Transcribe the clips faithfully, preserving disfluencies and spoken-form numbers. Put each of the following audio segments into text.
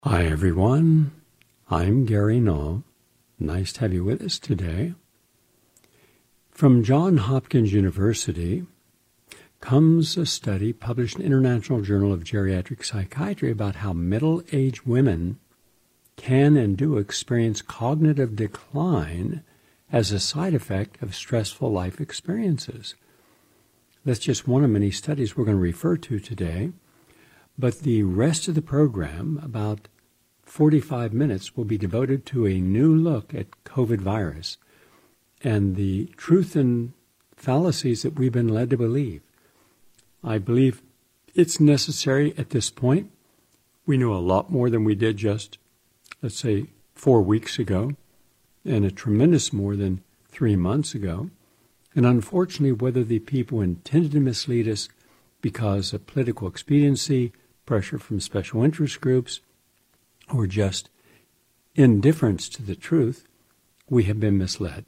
Hi, everyone. I'm Gary Null. Nice to have you with us today. From Johns Hopkins University comes a study published in the International Journal of Geriatric Psychiatry about how middle-aged women can and do experience cognitive decline as a side effect of stressful life experiences. That's just one of many studies we're going to refer to today. But the rest of the program, about forty-five minutes, will be devoted to a new look at COVID virus and the truth and fallacies that we've been led to believe. I believe it's necessary at this point. We know a lot more than we did just, let's say, four weeks ago, and a tremendous more than three months ago. And unfortunately, whether the people intended to mislead us because of political expediency, pressure from special interest groups, or just indifference to the truth, we have been misled.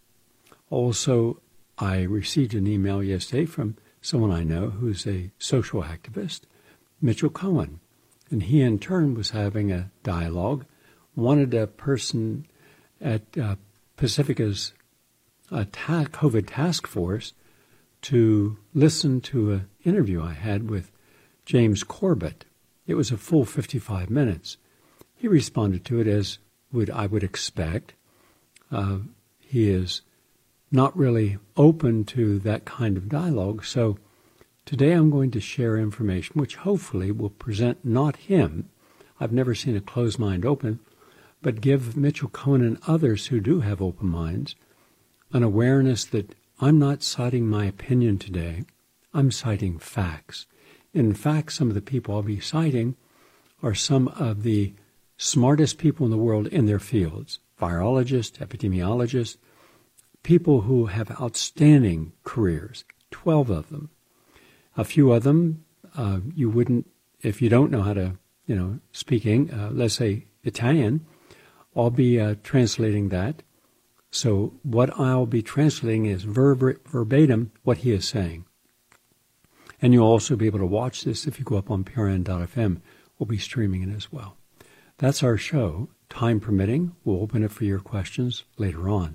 Also, I received an email yesterday from someone I know who's a social activist, Mitchell Cohen, and he in turn was having a dialogue, wanted a person at uh, Pacifica's uh, ta- COVID task force to listen to an interview I had with James Corbett. It was a full fifty-five minutes. He responded to it as would I would expect. Uh, he is not really open to that kind of dialogue. So today I'm going to share information which hopefully will present not him. I've never seen a closed mind open, but give Mitchell Cohen and others who do have open minds an awareness that I'm not citing my opinion today. I'm citing facts. In fact, some of the people I'll be citing are some of the smartest people in the world in their fields, virologists, epidemiologists, people who have outstanding careers, twelve of them. A few of them, uh, you wouldn't, if you don't know how to, you know, speaking, uh, let's say Italian, I'll be uh, translating that. So what I'll be translating is verb- verbatim what he is saying. And you'll also be able to watch this if you go up on P R N dot F M. We'll be streaming it as well. That's our show. Time permitting, we'll open it for your questions later on.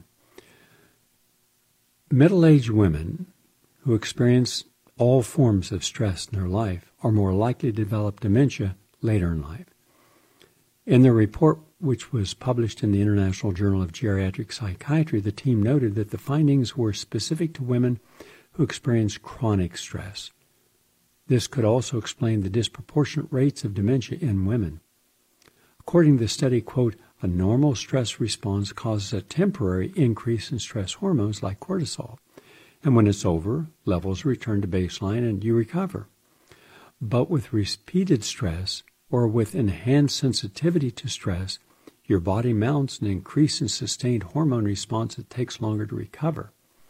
Middle-aged women who experience all forms of stress in their life are more likely to develop dementia later in life. In their report, which was published in the International Journal of Geriatric Psychiatry, the team noted that the findings were specific to women who experience chronic stress. This could also explain the disproportionate rates of dementia in women. According to the study, quote, a normal stress response causes a temporary increase in stress hormones like cortisol, and when it's over, levels return to baseline and you recover. But with repeated stress or with enhanced sensitivity to stress, your body mounts an increase in sustained hormone response that takes longer to recover.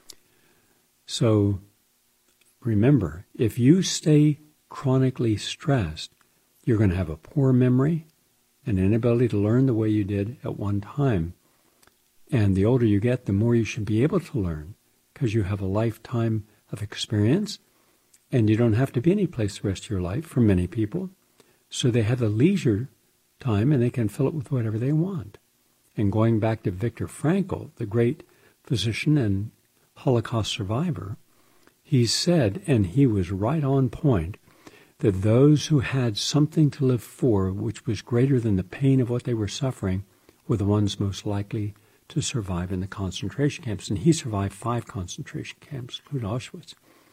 So remember, if you stay chronically stressed, you're going to have a poor memory, an inability to learn the way you did at one time. And the older you get, the more you should be able to learn because you have a lifetime of experience and you don't have to be any place the rest of your life for many people. So they have the leisure time and they can fill it with whatever they want. And going back to Viktor Frankl, the great physician and Holocaust survivor, he said, and he was right on point, that those who had something to live for which was greater than the pain of what they were suffering were the ones most likely to survive in the concentration camps. And he survived five concentration camps, including Auschwitz.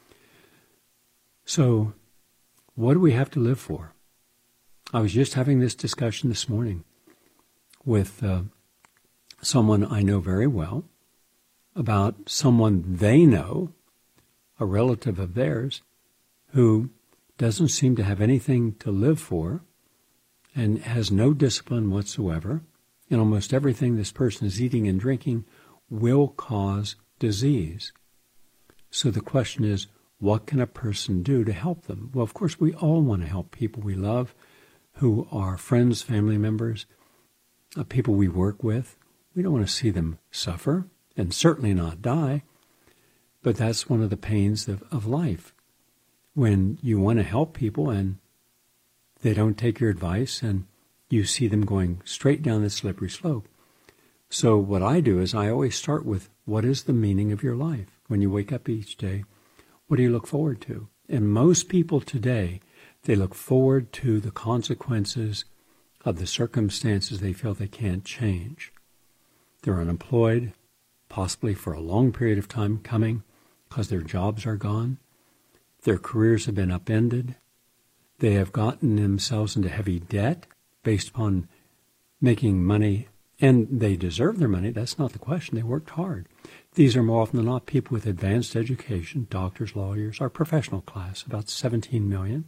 So what do we have to live for? I was just having this discussion this morning with uh, someone I know very well about someone they know, a relative of theirs, who doesn't seem to have anything to live for and has no discipline whatsoever. And almost everything this person is eating and drinking will cause disease. So the question is, what can a person do to help them? Well, of course, we all want to help people we love who are friends, family members, uh, people we work with. We don't want to see them suffer and certainly not die. But that's one of the pains of, of life. When you want to help people and they don't take your advice and you see them going straight down the slippery slope. So what I do is I always start with, what is the meaning of your life? When you wake up each day, what do you look forward to? And most people today, they look forward to the consequences of the circumstances they feel they can't change. They're unemployed, possibly for a long period of time coming, because their jobs are gone. Their careers have been upended. They have gotten themselves into heavy debt based upon making money, and they deserve their money. That's not the question. They worked hard. These are more often than not people with advanced education, doctors, lawyers, our professional class, about seventeen million.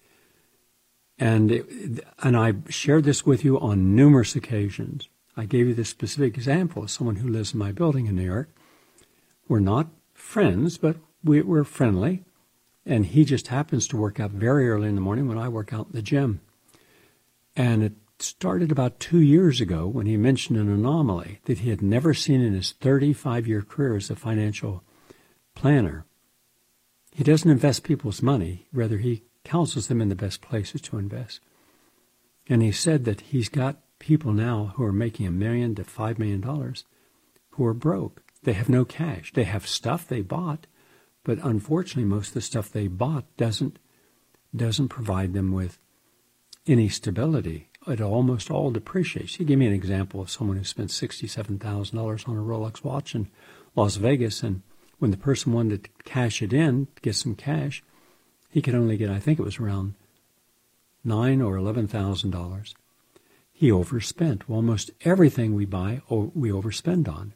And, it, and I shared this with you on numerous occasions. I gave you this specific example of someone who lives in my building in New York. We're not friends, but we, we're friendly. And he just happens to work out very early in the morning when I work out in the gym. And it started about two years ago when he mentioned an anomaly that he had never seen in his thirty-five-year career as a financial planner. He doesn't invest people's money. Rather, he counsels them in the best places to invest. And he said that he's got people now who are making a million to five million dollars who are broke. They have no cash. They have stuff they bought, but unfortunately, most of the stuff they bought doesn't doesn't provide them with any stability. It almost all depreciates. He gave me an example of someone who spent sixty-seven thousand dollars on a Rolex watch in Las Vegas, and when the person wanted to cash it in, to get some cash, he could only get, I think it was around nine or eleven thousand dollars. He overspent. Well, almost everything we buy, we overspend on.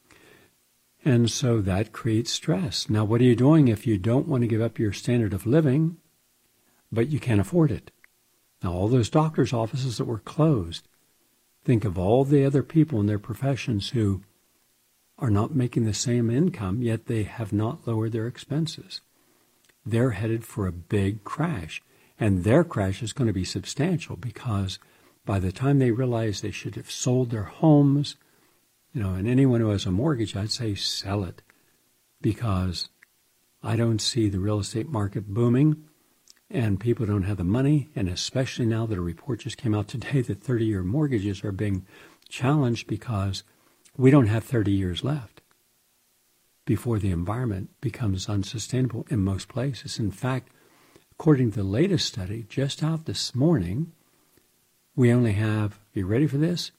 And so that creates stress. Now, what are you doing if you don't want to give up your standard of living, but you can't afford it? Now, all those doctors' offices that were closed, think of all the other people in their professions who are not making the same income, yet they have not lowered their expenses. They're headed for a big crash, and their crash is going to be substantial because by the time they realize they should have sold their homes, you know, and anyone who has a mortgage, I'd say sell it, because I don't see the real estate market booming, and people don't have the money, and especially now that a report just came out today that thirty-year mortgages are being challenged because we don't have thirty years left before the environment becomes unsustainable in most places. In fact, according to the latest study just out this morning, we only have, are you ready for this?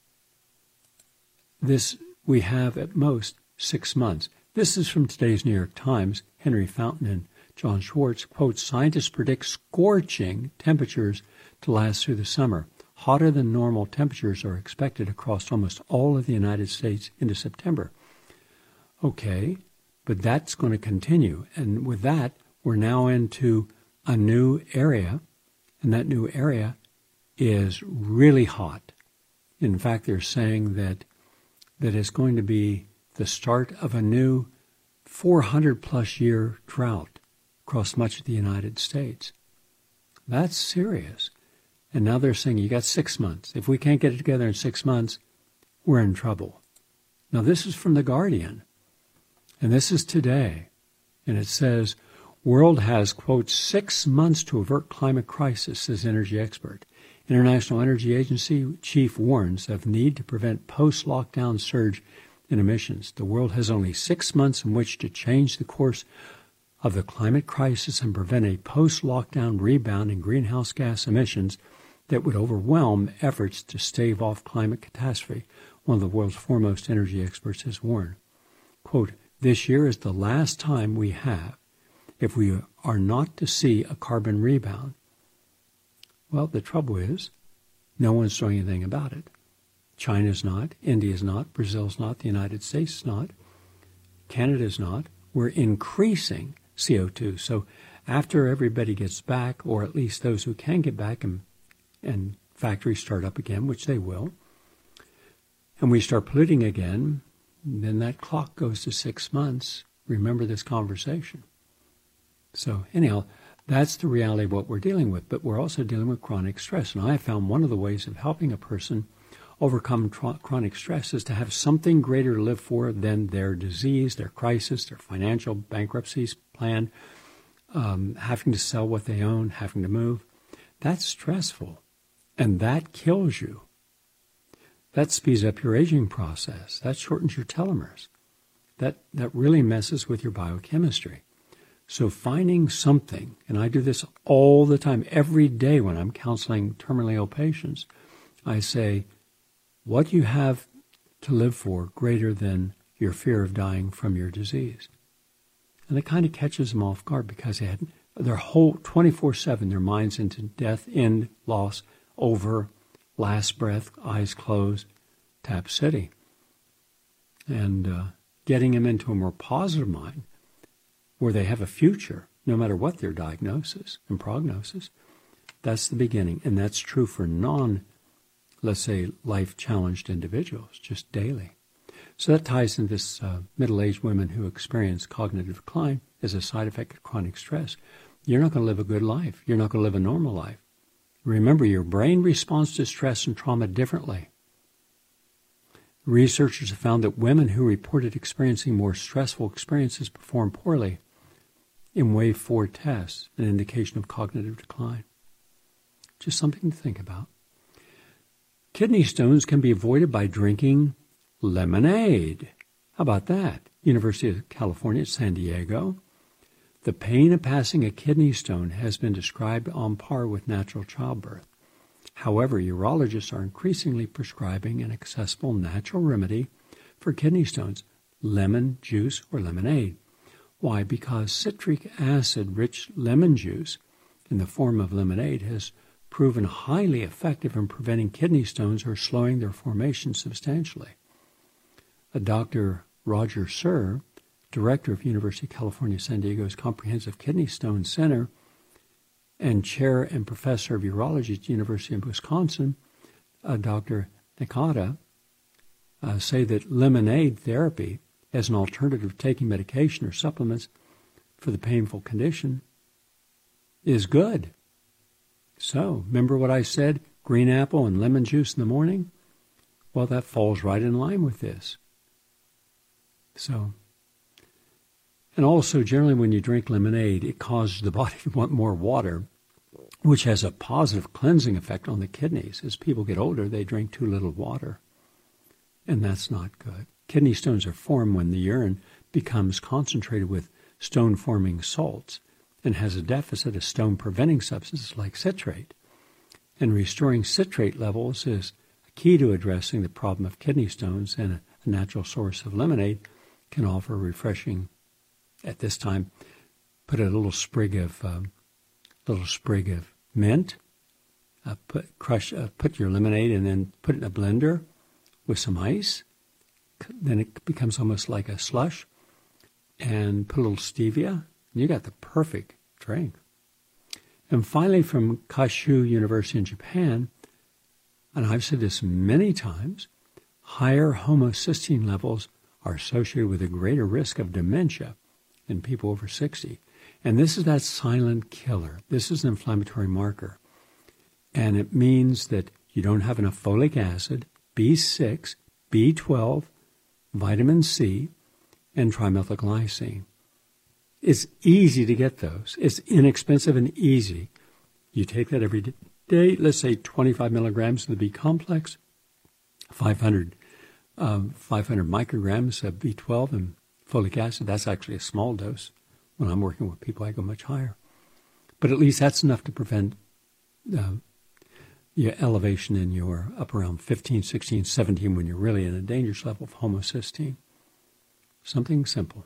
This, we have at most six months. This is from today's New York Times. Henry Fountain and John Schwartz, quote, scientists predict scorching temperatures to last through the summer. Hotter than normal temperatures are expected across almost all of the United States into September. Okay, but that's going to continue. And with that, we're now into a new area, and that new area is really hot. In fact, they're saying that that it's going to be the start of a new four hundred plus year drought across much of the United States. That's serious. And now they're saying you got six months. If we can't get it together in six months, we're in trouble. Now, this is from The Guardian, and this is today. And it says, world has, quote, six months to avert climate crisis, says energy expert. International Energy Agency chief warns of need to prevent post-lockdown surge in emissions. The world has only six months in which to change the course of the climate crisis and prevent a post-lockdown rebound in greenhouse gas emissions that would overwhelm efforts to stave off climate catastrophe, one of the world's foremost energy experts has warned. Quote, this year is the last time we have if we are not to see a carbon rebound. Well, the trouble is, no one's doing anything about it. China's not, India's not, Brazil's not, the United States is not, Canada's not. We're increasing C O two. So after everybody gets back, or at least those who can get back and, and factories start up again, which they will, and we start polluting again, then that clock goes to six months. Remember this conversation. So anyhow, that's the reality of what we're dealing with, but we're also dealing with chronic stress. And I found one of the ways of helping a person overcome tr- chronic stress is to have something greater to live for than their disease, their crisis, their financial bankruptcies plan, um, having to sell what they own, having to move. That's stressful. And that kills you. That speeds up your aging process. That shortens your telomeres. That, that really messes with your biochemistry. So finding something, and I do this all the time, every day when I'm counseling terminally ill patients, I say, what do you have to live for greater than your fear of dying from your disease? And it kind of catches them off guard because they had their whole twenty-four seven, their minds into death, end, loss, over, last breath, eyes closed, tap city. And uh, getting them into a more positive mind where they have a future, no matter what their diagnosis and prognosis, that's the beginning. And that's true for non, let's say, life-challenged individuals, just daily. So that ties into this uh, middle-aged women who experience cognitive decline as a side effect of chronic stress. You're not going to live a good life. You're not going to live a normal life. Remember, your brain responds to stress and trauma differently. Researchers have found that women who reported experiencing more stressful experiences perform poorly in wave four tests, an indication of cognitive decline. Just something to think about. Kidney stones can be avoided by drinking lemonade. How about that? University of California, San Diego. The pain of passing a kidney stone has been described on par with natural childbirth. However, urologists are increasingly prescribing an accessible natural remedy for kidney stones, lemon juice or lemonade. Why? Because citric acid-rich lemon juice in the form of lemonade has proven highly effective in preventing kidney stones or slowing their formation substantially. A Doctor Roger Sir, director of University of California, San Diego's Comprehensive Kidney Stone Center, and chair and professor of urology at the University of Wisconsin, uh, Doctor Nakata, uh, say that lemonade therapy as an alternative to taking medication or supplements for the painful condition is good. So, remember what I said, green apple and lemon juice in the morning? Well, that falls right in line with this. So, and also generally when you drink lemonade, it causes the body to want more water, which has a positive cleansing effect on the kidneys. As people get older, they drink too little water, and that's not good. Kidney stones are formed when the urine becomes concentrated with stone-forming salts and has a deficit of stone-preventing substances like citrate. And restoring citrate levels is a key to addressing the problem of kidney stones, and a, a natural source of lemonade can offer refreshing. At this time, put a little sprig of um, little sprig of mint. Uh, put crush, uh, put your lemonade, and then put it in a blender with some ice. Then it becomes almost like a slush. And put a little stevia, and you got the perfect drink. And finally, from Kashu University in Japan, and I've said this many times, higher homocysteine levels are associated with a greater risk of dementia in people over sixty. And this is that silent killer. This is an inflammatory marker. And it means that you don't have enough folic acid, B six, B twelve, vitamin C, and trimethylglycine. It's easy to get those. It's inexpensive and easy. You take that every day, let's say twenty-five milligrams of the B complex, five hundred, um, five hundred micrograms of B twelve and folic acid. That's actually a small dose. When I'm working with people, I go much higher. But at least that's enough to prevent uh, your elevation in your up around fifteen, sixteen, seventeen when you're really in a dangerous level of homocysteine. Something simple.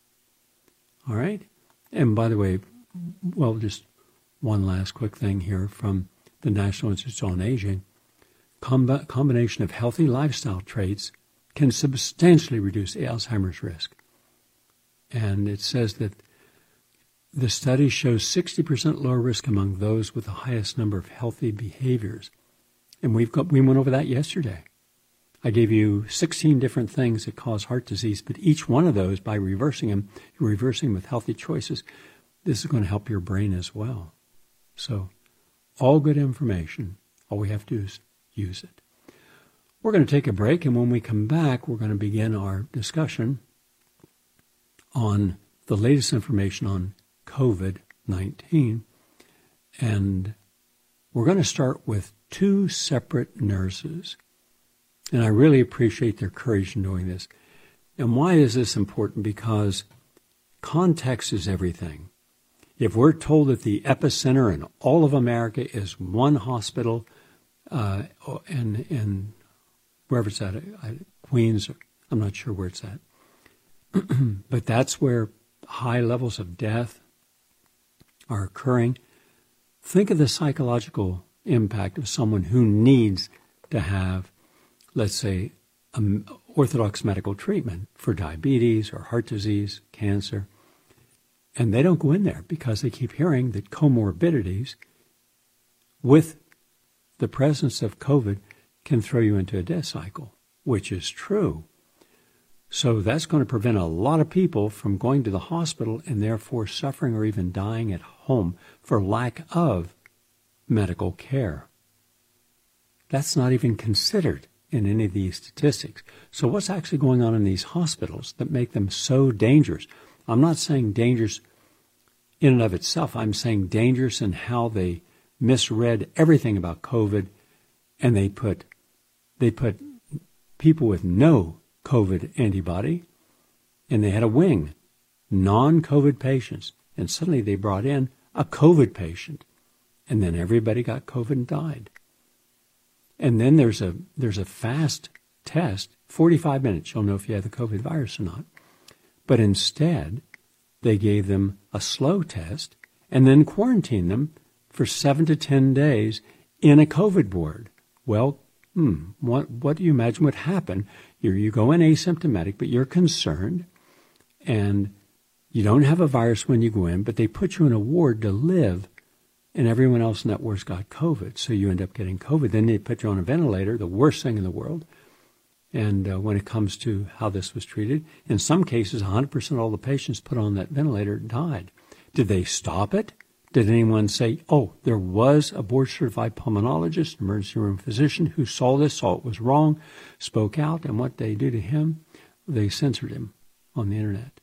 All right? And by the way, well, just one last quick thing here from the National Institute on Aging. Com- combination of healthy lifestyle traits can substantially reduce Alzheimer's risk. And it says that the study shows sixty percent lower risk among those with the highest number of healthy behaviors. And we've got, we went over that yesterday. I gave you sixteen different things that cause heart disease, but each one of those, by reversing them, you're reversing them with healthy choices. This is going to help your brain as well. So, all good information. All we have to do is use it. We're going to take a break, and when we come back, we're going to begin our discussion on the latest information on covid nineteen. And we're going to start with two separate nurses. And I really appreciate their courage in doing this. And why is this important? Because context is everything. If we're told that the epicenter in all of America is one hospital, uh, and, and wherever it's at, Queens, I'm not sure where it's at, but that's where high levels of death are occurring. Think of the psychological impact of someone who needs to have, let's say, um, orthodox medical treatment for diabetes or heart disease, cancer, and they don't go in there because they keep hearing that comorbidities with the presence of COVID can throw you into a death cycle, which is true. So that's going to prevent a lot of people from going to the hospital and therefore suffering or even dying at home for lack of medical care. That's not even considered in any of these statistics. So what's actually going on in these hospitals that make them so dangerous? I'm not saying dangerous in and of itself. I'm saying dangerous in how they misread everything about COVID, and they put they put people with no COVID antibody, and they had a wing, non-COVID patients, and suddenly they brought in a COVID patient, and then everybody got COVID and died. And then there's a there's a fast test, forty-five minutes, you'll know if you have the COVID virus or not. But instead, they gave them a slow test and then quarantined them for seven to ten days in a COVID ward. Well, hmm, what, what do you imagine would happen? You you go in asymptomatic, but you're concerned, and you don't have a virus when you go in, but they put you in a ward to live, and everyone else in that ward's got COVID, so you end up getting COVID. Then they put you on a ventilator, the worst thing in the world. And uh, when it comes to how this was treated, in some cases, one hundred percent of all the patients put on that ventilator died. Did they stop it? Did anyone say, oh, there was a board-certified pulmonologist, emergency room physician, who saw this, saw it was wrong, spoke out, and what they do to him? They censored him on the internet.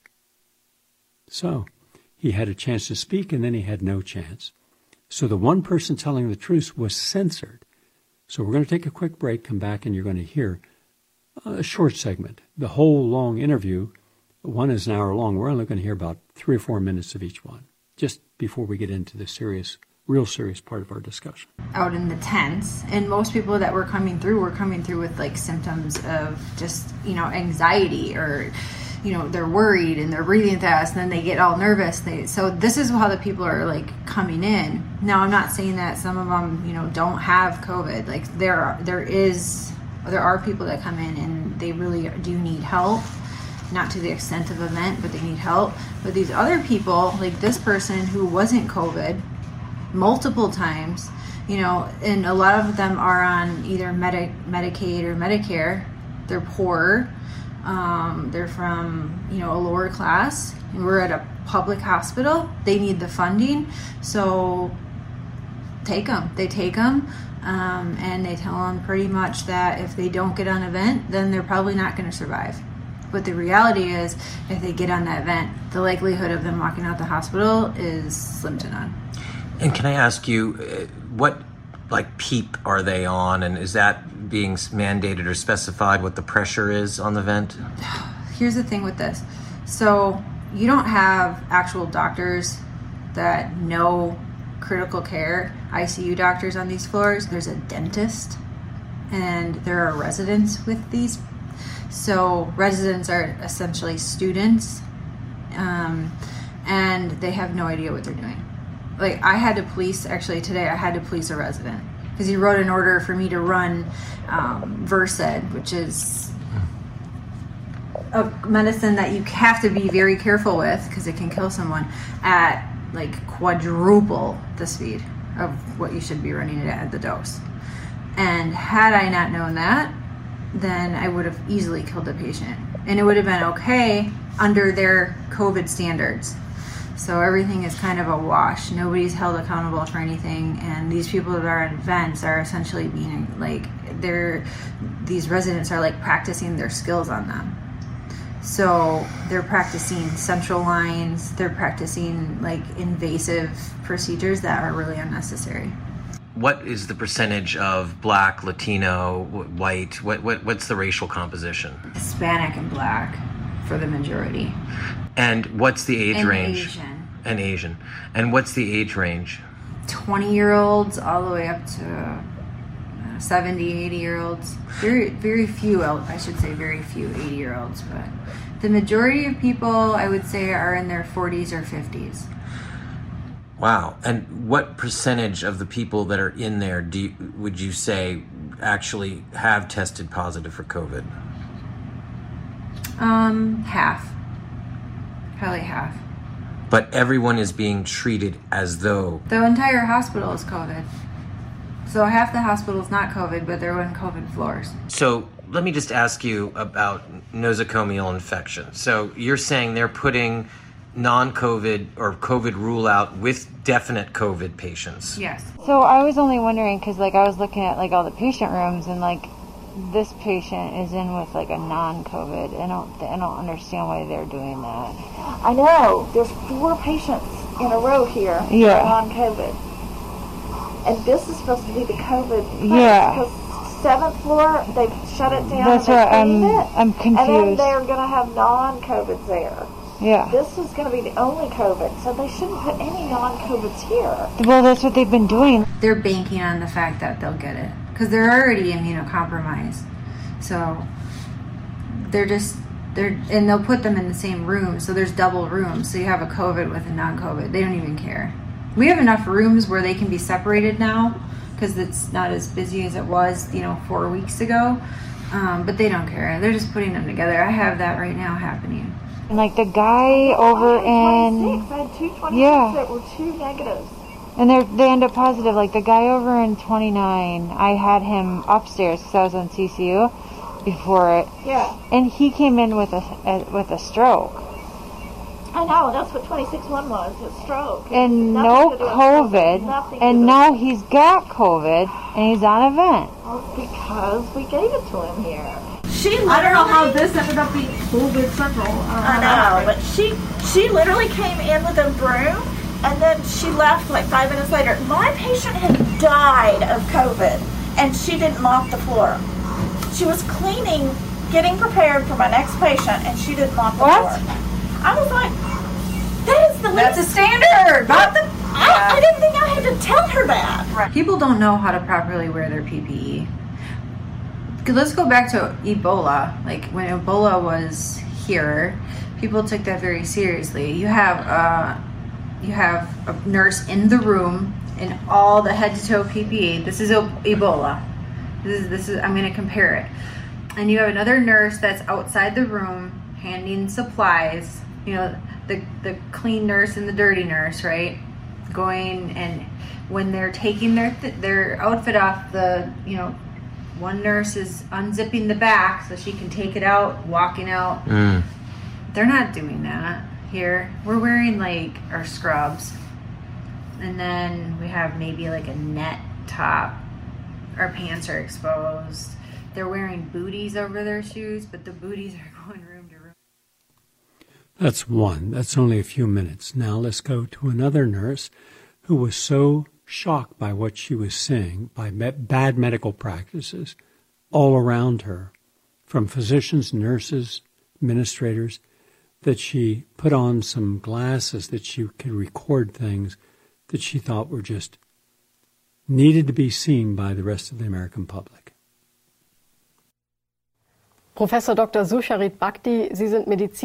So he had a chance to speak, and then he had no chance. So the one person telling the truth was censored. So we're going to take a quick break, come back, and you're going to hear a short segment. The whole long interview, one is an hour long. We're only going to hear about three or four minutes of each one, just before we get into the serious, real serious part of our discussion. Out in the tents, and most people that were coming through were coming through with like symptoms of just, you know, anxiety, or, you know, they're worried and they're breathing fast, and then they get all nervous. They, so this is how the people are like coming in. Now, I'm not saying that some of them, you know, don't have COVID. Like there are, there is, there are people that come in and they really do need help. Not to the extent of event, but they need help. But these other people, like this person who wasn't COVID multiple times, you know, and a lot of them are on either Medi- Medicaid or Medicare. They're poor. Um, they're from, you know, a lower class. And we're at a public hospital. They need the funding. So take them. They take them. Um, and they tell them pretty much that if they don't get on an event, then they're probably not going to survive. But the reality is, if they get on that event, the likelihood of them walking out the hospital is slim to none. And can I ask you, uh, what like PEEP are they on, and is that being mandated or specified what the pressure is on the vent? Here's the thing with this. So you don't have actual doctors that know critical care, I C U doctors on these floors. There's a dentist, and there are residents with these. So residents are essentially students, um, and they have no idea what they're doing. Like I had to police, actually today I had to police a resident because he wrote an order for me to run um, Versed, which is a medicine that you have to be very careful with because it can kill someone at like quadruple the speed of what you should be running it at the dose. And had I not known that, then I would have easily killed the patient. And it would have been okay under their COVID standards. So everything is kind of a wash. Nobody's held accountable for anything. And these people that are at events are essentially being like, they're, these residents are like practicing their skills on them. So they're practicing central lines. They're practicing like invasive procedures that are really unnecessary. what is the percentage of Black, Latino, white? What, what what's the racial composition? Hispanic and Black for the majority. And what's the age and range? Asian. And Asian. And what's the age range? twenty-year-olds all the way up to uh, seventy, eighty-year-olds. Very, very few, I should say very few eighty-year-olds, but the majority of people, I would say, are in their forties or fifties. Wow. And what percentage of the people that are in there do you, would you say actually have tested positive for COVID? Um, half. Probably half. But everyone is being treated as though... The entire hospital is COVID. So half the hospital is not COVID, but they're on COVID floors. So let me just ask you about nosocomial infection. So you're saying they're putting non-COVID or COVID rule out with definite COVID patients? Yes. So I was only wondering, because like I was looking at like all the patient rooms, and like this patient is in with like a non-COVID. I don't, I don't understand why they're doing that. I know. There's four patients in a row here Yeah. on COVID. And this is supposed to be the COVID place. Yeah. Because seventh floor, they've shut it down. That's and what I'm, cleaned it, I'm confused. And then they're going to have non-COVIDs there. Yeah. This is going to be the only COVID, so they shouldn't put any non-COVIDs here. Well, that's what they've been doing. They're banking on the fact that they'll get it because they're already immunocompromised. So they're just they're and they'll put them in the same room. So there's double rooms. So you have a COVID with a non-COVID. They don't even care. We have enough rooms where they can be separated now because it's not as busy as it was, you know, four weeks ago. Um, but they don't care. They're just putting them together. I have that right now happening. And like the guy over in, I had two twenty-six Yeah. that were two negatives. and they they end up positive. Like the guy over in twenty-nine, I had him upstairs because I was on C C U before it, Yeah. and he came in with a, a with a stroke I know, that's what twenty-six one was, a stroke. and Nothing no to do with COVID, Nothing to and do now with- he's got COVID and he's on a vent. Well, because we gave it to him here. She I don't know how this ended up being COVID Central. I know, but she she literally came in with a broom, and then she left like five minutes later. My patient had died of COVID, and she didn't mop the floor. She was cleaning, getting prepared for my next patient, and she didn't mop the What? floor. I was like, that is the That's a standard. Not the, I, I didn't think I had to tell her that. People don't know how to properly wear their P P E. 'Cause let's go back to Ebola. Like when Ebola was here, people took that very seriously. You have uh, you have a nurse in the room in all the head to toe P P E. This is Ebola. This is this is. I'm going to compare it. And you have another nurse that's outside the room handing supplies. You know, the the clean nurse and the dirty nurse, right? Going and when they're taking their th- their outfit off, the you know. One nurse is unzipping the back so she can take it out, walking out. Mm. They're not doing that here. We're wearing like our scrubs. And then we have maybe like a net top. Our pants are exposed. They're wearing booties over their shoes, but the booties are going room to room. That's one. That's only a few minutes. Now let's go to another nurse who was so shocked by what she was seeing, by me- bad medical practices all around her, from physicians, nurses, administrators, that she put on some glasses that she could record things that she thought were just needed to be seen by the rest of the American public. Professor Doktor Susharit Bhakdi, Sie sind Medizin.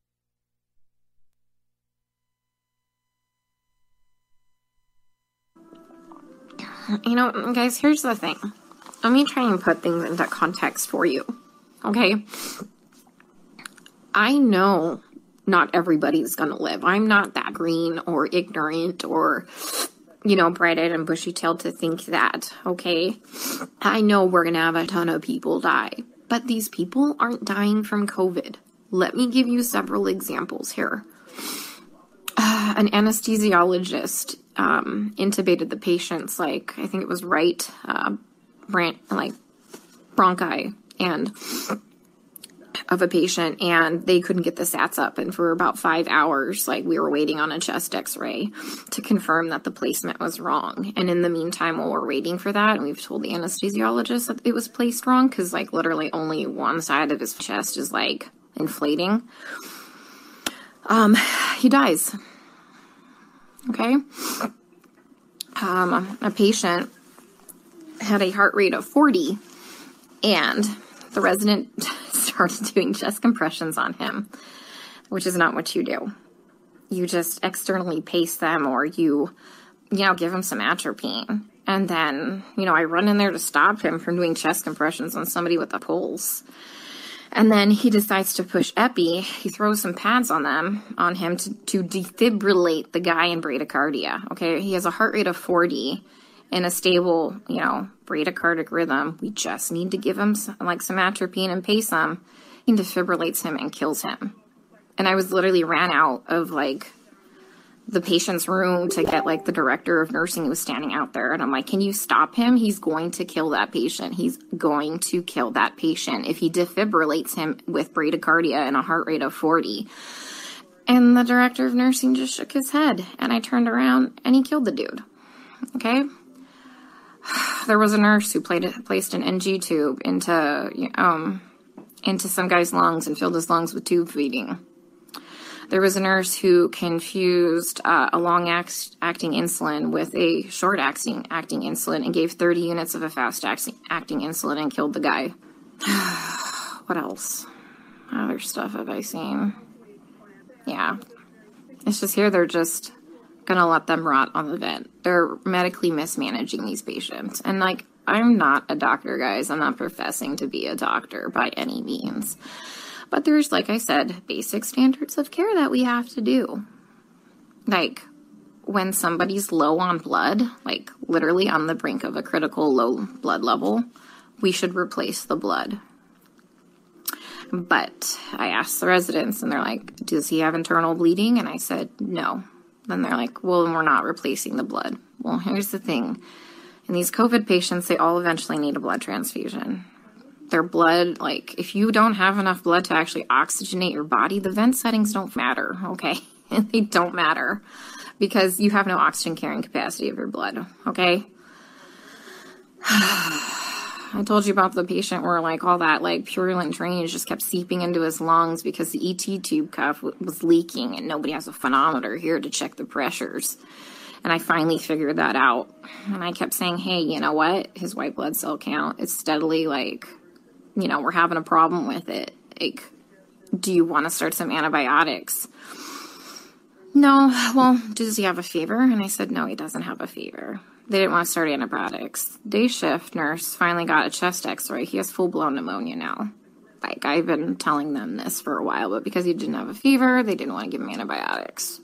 You know, guys, here's the thing. Let me try and put things into context for you, okay? I know not everybody's gonna live. I'm not that green or ignorant or, you know, bright-eyed and bushy-tailed to think that, okay? I know we're gonna have a ton of people die, but these people aren't dying from COVID. Let me give you several examples here. Uh, an anesthesiologist um, intubated the patients, like, I think it was right, uh, brand, like, bronchi, and of a patient, and they couldn't get the sats up. And for about five hours, like, we were waiting on a chest x-ray to confirm that the placement was wrong. And in the meantime, while we're waiting for that, and we've told the anesthesiologist that it was placed wrong, because, like, literally only one side of his chest is, like, inflating. Um, he dies. Okay? Um, a patient had a heart rate of forty, and the resident started doing chest compressions on him, which is not what you do. You just externally pace them, or you, you know, give him some atropine. And then, you know, I run in there to stop him from doing chest compressions on somebody with a pulse. And then he decides to push epi. He throws some pads on them, on him to, to defibrillate the guy in bradycardia. Okay, he has a heart rate of forty in a stable, you know, bradycardic rhythm. We just need to give him some, like some atropine and pace him. He defibrillates him and kills him. And I was literally ran out of like the patient's room to get like the director of nursing who was standing out there. And I'm like, can you stop him? He's going to kill that patient. He's going to kill that patient if he defibrillates him with bradycardia and a heart rate of forty. And the director of nursing just shook his head. And I turned around and he killed the dude. Okay? There was a nurse who played, placed an N G tube into um, into some guy's lungs and filled his lungs with tube feeding. There was a nurse who confused uh, a long-acting insulin with a short-acting acting insulin and gave thirty units of a fast-acting acting insulin and killed the guy. What else? Other stuff have I seen? Yeah. It's just here they're just gonna let them rot on the vent. They're medically mismanaging these patients. And like, I'm not a doctor, guys. I'm not professing to be a doctor by any means. But there's, like I said, basic standards of care that we have to do. Like, when somebody's low on blood, like literally on the brink of a critical low blood level, we should replace the blood. But I asked the residents, and they're like, does he have internal bleeding? And I said, no. Then they're like, well, then we're not replacing the blood. Well, here's the thing. In these COVID patients, they all eventually need a blood transfusion. Their blood, like, if you don't have enough blood to actually oxygenate your body, the vent settings don't matter, okay? They don't matter because you have no oxygen carrying capacity of your blood, okay? I told you about the patient where, like, all that, like, purulent drainage just kept seeping into his lungs because the E T tube cuff was leaking, and nobody has a phonometer here to check the pressures. And I finally figured that out. And I kept saying, hey, you know what? His white blood cell count is steadily, like, you know, we're having a problem with it. Like, do you want to start some antibiotics? No. Well, does he have a fever? And I said, no, he doesn't have a fever. They didn't want to start antibiotics. Day shift nurse finally got a chest x-ray. He has full-blown pneumonia now. Like, I've been telling them this for a while, but because he didn't have a fever, they didn't want to give him antibiotics.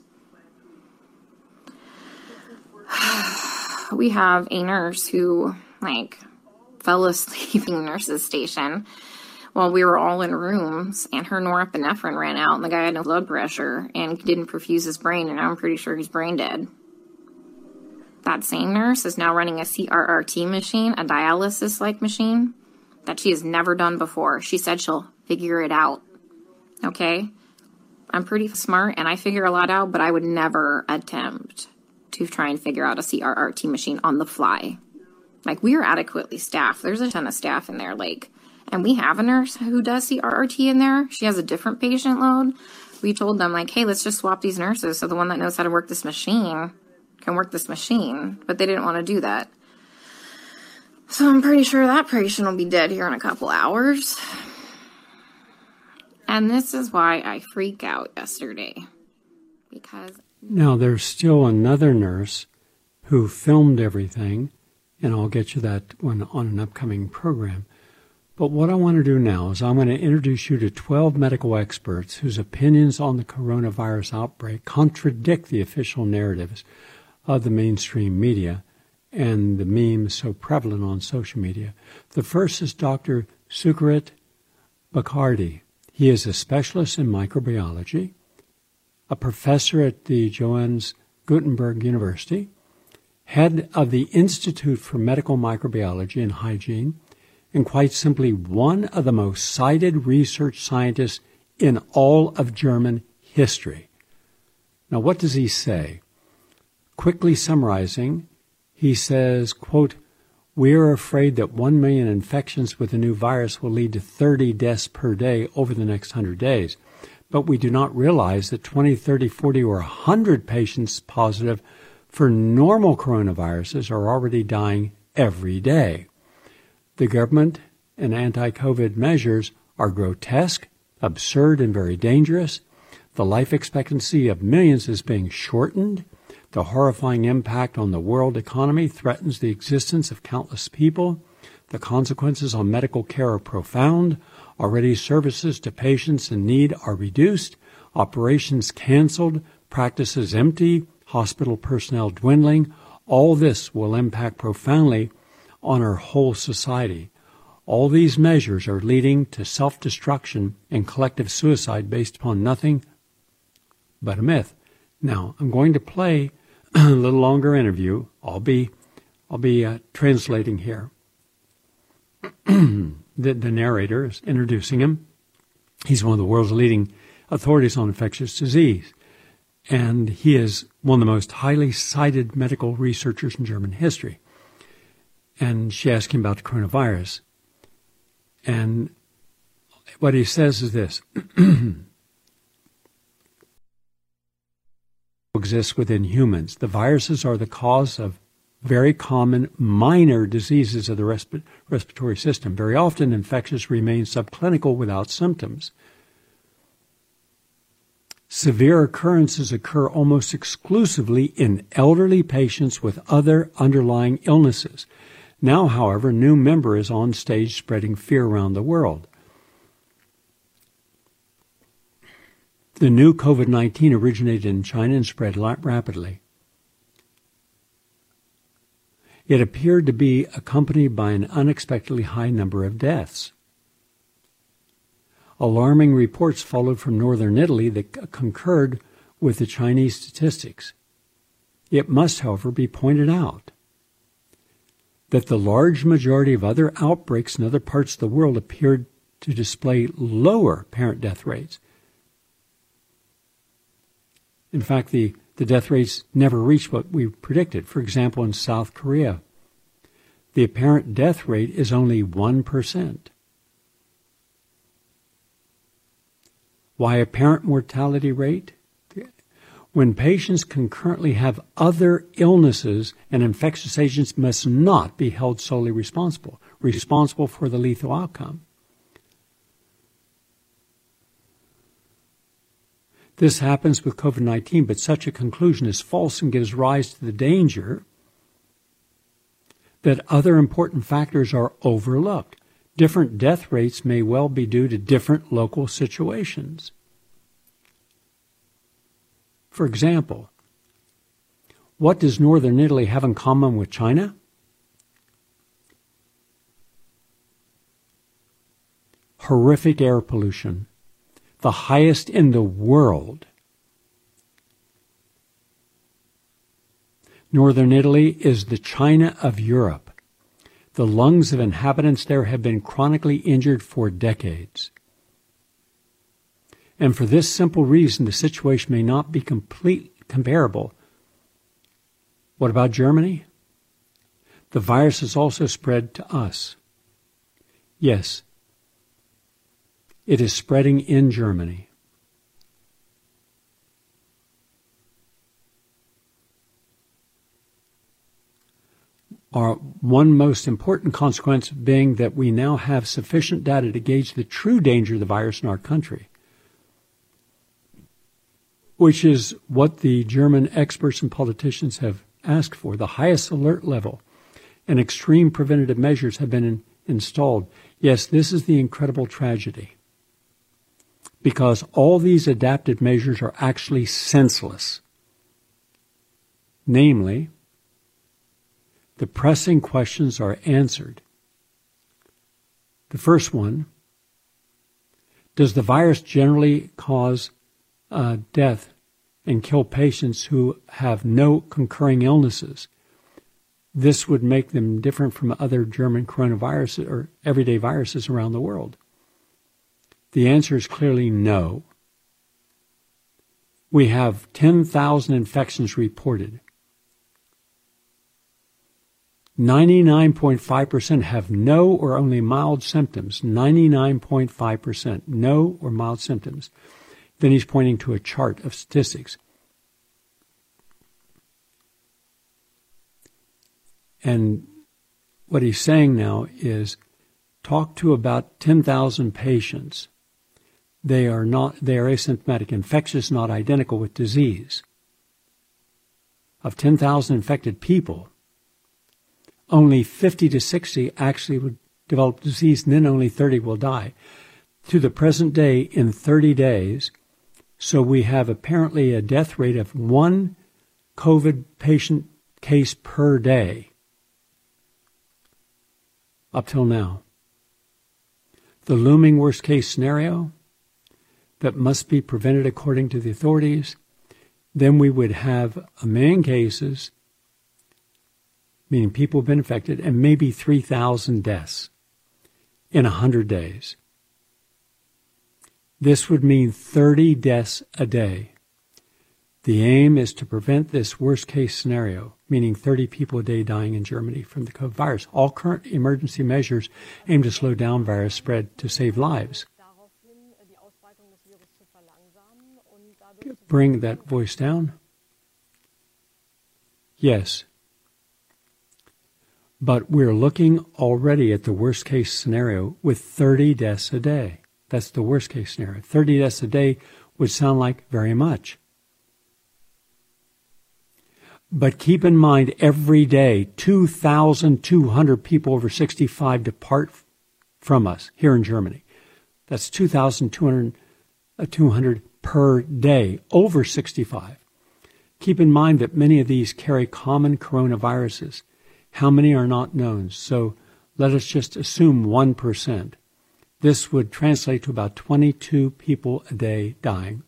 We have a nurse who, like, fell asleep in the nurse's station while we were all in rooms, and her norepinephrine ran out, and the guy had no blood pressure and didn't perfuse his brain, and I'm pretty sure he's brain dead. That same nurse is now running a C R R T machine, a dialysis-like machine, that she has never done before. She said she'll figure it out, okay? I'm pretty smart, and I figure a lot out, but I would never attempt to try and figure out a C R R T machine on the fly. Like, we are adequately staffed. There's a ton of staff in there, like, and we have a nurse who does C R R T in there. She has a different patient load. We told them, like, hey, let's just swap these nurses so the one that knows how to work this machine can work this machine, but they didn't want to do that. So I'm pretty sure that patient will be dead here in a couple hours. And this is why I freak out yesterday. Because... Now, there's still another nurse who filmed everything, and I'll get you that one on an upcoming program. But what I want to do now is I'm going to introduce you to twelve medical experts whose opinions on the coronavirus outbreak contradict the official narratives of the mainstream media and the memes so prevalent on social media. The first is Doctor Sucharit Bhattacharjee. He is a specialist in microbiology, a professor at the Johannes Gutenberg University, head of the Institute for Medical Microbiology and Hygiene, and quite simply one of the most cited research scientists in all of German history. Now, what does he say? Quickly summarizing, he says, quote, "We are afraid that one million infections with the new virus will lead to thirty deaths per day over the next one hundred days. But we do not realize that twenty, thirty, forty, or one hundred patients positive for normal coronaviruses are already dying every day. The government and anti-COVID measures are grotesque, absurd, and very dangerous. The life expectancy of millions is being shortened. The horrifying impact on the world economy threatens the existence of countless people. The consequences on medical care are profound. Already services to patients in need are reduced, operations canceled, practices empty, hospital personnel dwindling. All this will impact profoundly on our whole society. All these measures are leading to self-destruction and collective suicide based upon nothing but a myth." Now, I'm going to play a little longer interview. I'll be, I'll be uh, translating here. the, the narrator is introducing him. He's one of the world's leading authorities on infectious disease, and he is one of the most highly cited medical researchers in German history. And she asked him about the coronavirus. And what he says is this: exists within humans. The viruses are the cause of very common minor diseases of the resp- respiratory system. Very often, infections remain subclinical without symptoms. Severe occurrences occur almost exclusively in elderly patients with other underlying illnesses. Now, however, a new member is on stage spreading fear around the world. The new COVID nineteen originated in China and spread rapidly. It appeared to be accompanied by an unexpectedly high number of deaths. Alarming reports followed from northern Italy that concurred with the Chinese statistics. It must, however, be pointed out that the large majority of other outbreaks in other parts of the world appeared to display lower apparent death rates. In fact, the, the death rates never reached what we predicted. For example, in South Korea, the apparent death rate is only one percent. Why apparent mortality rate? When patients concurrently have other illnesses, and infectious agents must not be held solely responsible, responsible for the lethal outcome. This happens with COVID nineteen, but such a conclusion is false and gives rise to the danger that other important factors are overlooked. Different death rates may well be due to different local situations. For example, what does northern Italy have in common with China? Horrific air pollution, the highest in the world. Northern Italy is the China of Europe. The lungs of inhabitants there have been chronically injured for decades. And for this simple reason, the situation may not be complete, comparable. What about Germany? The virus has also spread to us. Yes, it is spreading in Germany. Our one most important consequence being that we now have sufficient data to gauge the true danger of the virus in our country, which is what the German experts and politicians have asked for. The highest alert level and extreme preventative measures have been in, installed. Yes, this is the incredible tragedy, because all these adapted measures are actually senseless. Namely, the pressing questions are answered. The first one: does the virus generally cause uh, death and kill patients who have no concurring illnesses? this would make them different from other German coronaviruses or everyday viruses around the world? The answer is clearly no. We have ten thousand infections reported. ninety-nine point five percent have no or only mild symptoms. ninety-nine point five percent no or mild symptoms. Then he's pointing to a chart of statistics. And what he's saying now is talk to about ten thousand patients. They are not, they are asymptomatic, infectious, not identical with disease. Of ten thousand infected people, only fifty to sixty actually would develop disease, and then only thirty will die. To the present day, in thirty days, so we have apparently a death rate of one COVID patient case per day up till now. The looming worst case scenario that must be prevented according to the authorities, then we would have a million cases, meaning people have been infected, and maybe three thousand deaths in one hundred days. This would mean thirty deaths a day. The aim is to prevent this worst-case scenario, meaning thirty people a day dying in Germany from the COVID virus. All current emergency measures aim to slow down virus spread to save lives. Bring that voice down. Yes. But we're looking already at the worst-case scenario with thirty deaths a day. That's the worst-case scenario. thirty deaths a day would sound like very much. But keep in mind, every day, two thousand two hundred people over sixty-five depart from us here in Germany. That's two thousand two hundred per day, over sixty-five. Keep in mind that many of these carry common coronaviruses. How many are not known? So let us just assume one percent. This would translate to about twenty-two people a day dying.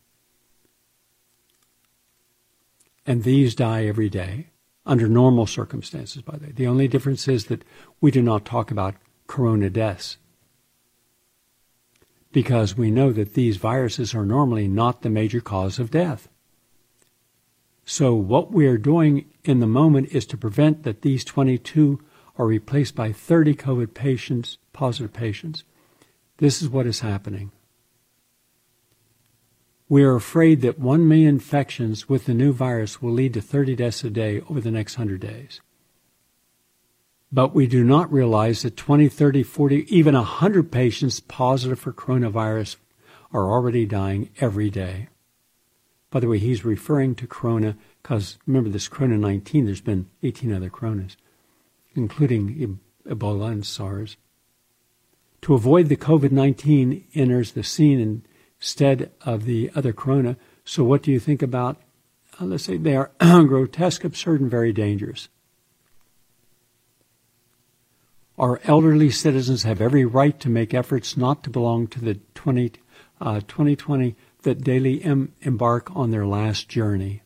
And these die every day, under normal circumstances, by the way. The only difference is that we do not talk about corona deaths, because we know that these viruses are normally not the major cause of death. So what we are doing in the moment is to prevent that these twenty-two are replaced by thirty COVID patients, positive patients. This is what is happening. We are afraid that one million infections with the new virus will lead to thirty deaths a day over the next one hundred days. But we do not realize that twenty, thirty, forty, even one hundred patients positive for coronavirus are already dying every day. By the way, he's referring to corona because, remember, this corona nineteen, there's been eighteen other coronas, including Ebola and SARS. To avoid the COVID nineteen enters the scene instead of the other corona. So what do you think about, uh, let's say they are grotesque, absurd, and very dangerous. Our elderly citizens have every right to make efforts not to belong to the twenty twenty that daily em- embark on their last journey.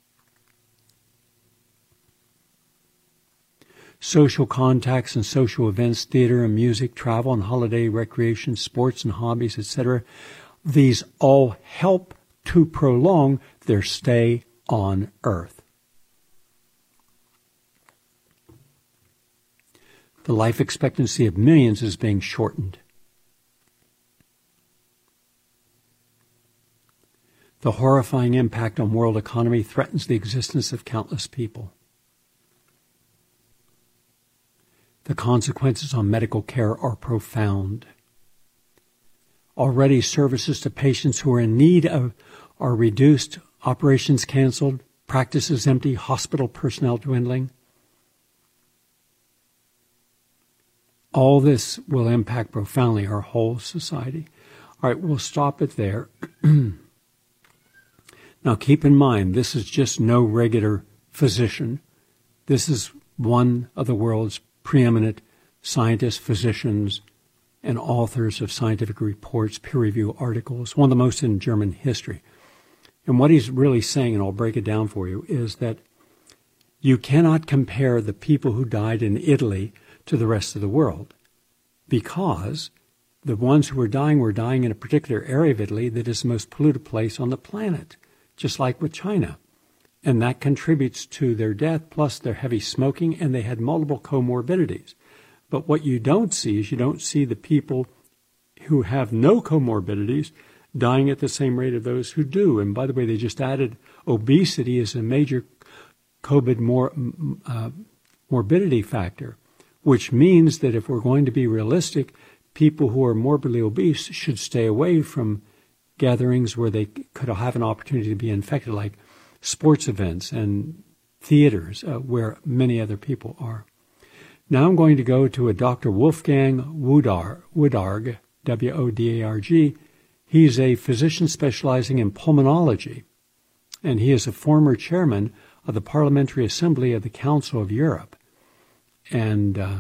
Social contacts and social events, theater and music, travel and holiday, recreation, sports and hobbies, et cetera. These all help to prolong their stay on Earth. The life expectancy of millions is being shortened. The horrifying impact on world economy threatens the existence of countless people. The consequences on medical care are profound. Already services to patients who are in need of are reduced, operations canceled, practices empty, hospital personnel dwindling. All this will impact profoundly our whole society. All right, we'll stop it there. Now keep in mind, this is just no regular physician. This is one of the world's preeminent scientists, physicians, and authors of scientific reports, peer-reviewed articles, one of the most in German history. And what he's really saying, and I'll break it down for you, is that You cannot compare the people who died in Italy to the rest of the world, because the ones who were dying were dying in a particular area of Italy that is the most polluted place on the planet, just like with China. And that contributes to their death, plus their heavy smoking, and they had multiple comorbidities. But what you don't see is you don't see the people who have no comorbidities dying at the same rate of those who do. And by the way, they just added obesity as a major COVID mor- uh, morbidity factor, which means that if we're going to be realistic, people who are morbidly obese should stay away from gatherings where they could have an opportunity to be infected, like sports events and theaters uh, where many other people are. Now I'm going to go to a Doctor Wolfgang Wodarg, Wodarg, W O D A R G. He's a physician specializing in pulmonology, and he is a former chairman of the Parliamentary Assembly of the Council of Europe. And uh,